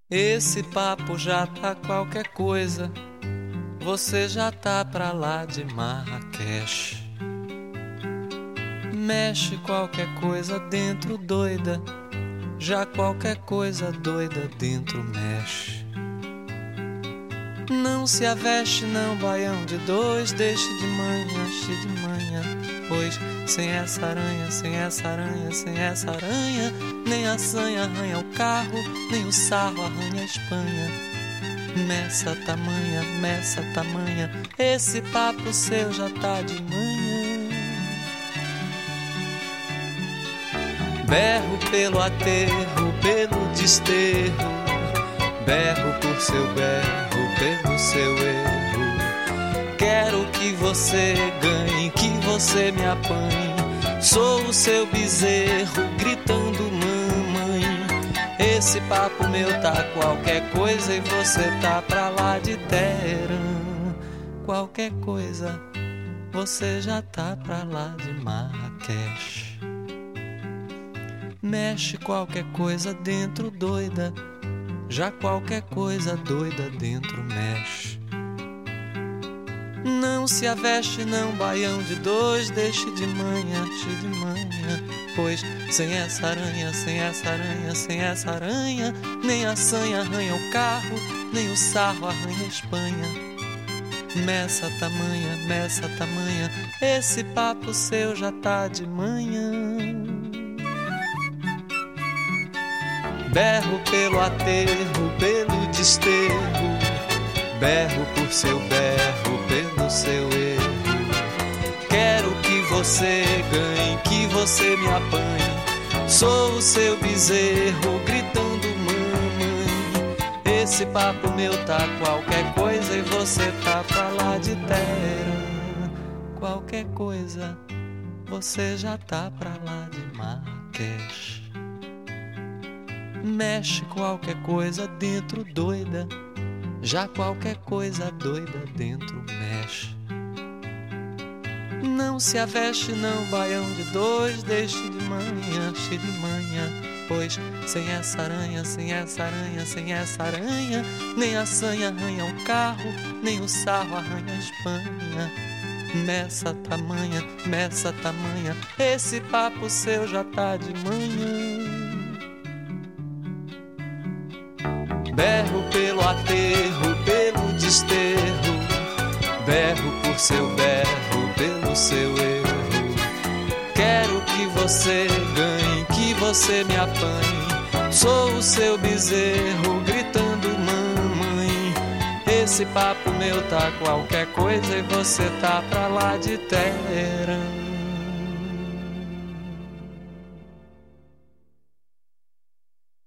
Esse papo já tá qualquer coisa. Você já tá pra lá de Marrakech. Mexe qualquer coisa dentro doida. Já qualquer coisa doida dentro mexe. Não se aveste não, baião de dois. Deixe de manhã, cheio de manhã. Pois sem essa aranha, sem essa aranha, sem essa aranha, nem a sanha arranha o carro, nem o sarro arranha a Espanha. Meça tamanha, esse papo seu já tá de manhã. Berro pelo aterro, pelo desterro, berro por seu berro, pelo seu erro. Quero que você ganhe, que você me apanhe. Sou o seu bezerro, gritando mamãe. Esse papo meu tá qualquer coisa e você tá pra lá de Teherã. Qualquer coisa, você já tá pra lá de Marrakech. Mexe qualquer coisa dentro doida, já qualquer coisa doida dentro mexe. Não se aveste não, baião de dois. Deixe de manhã, cheio de manhã. Pois sem essa aranha, sem essa aranha, sem essa aranha, nem a sanha arranha o carro, nem o sarro arranha a Espanha. Meça tamanha, esse papo seu já tá de manhã. Berro pelo aterro, pelo desterro, berro por seu berro, pelo seu erro. Quero que você ganhe, que você me apanhe. Sou o seu bezerro, gritando mamãe. Esse papo meu tá qualquer coisa e você tá pra lá de Teherã. Qualquer coisa, você já tá pra lá de Marrakech. Mexe qualquer coisa dentro doida, já qualquer coisa doida dentro mexe. Não se aveste não, baião de dois. Deixe de manhã, cheio de manhã. Pois sem essa aranha, sem essa aranha, sem essa aranha, nem a sanha arranha o carro, nem o sarro arranha a Espanha. Meça tamanha, esse papo seu já tá de manhã. Berro pelo aterro, pelo desterro, berro por seu berro, pelo seu erro. Quero que você ganhe, que você me apanhe. Sou o seu bezerro, gritando mamãe. Esse papo meu tá qualquer coisa e você tá pra lá de Teherã.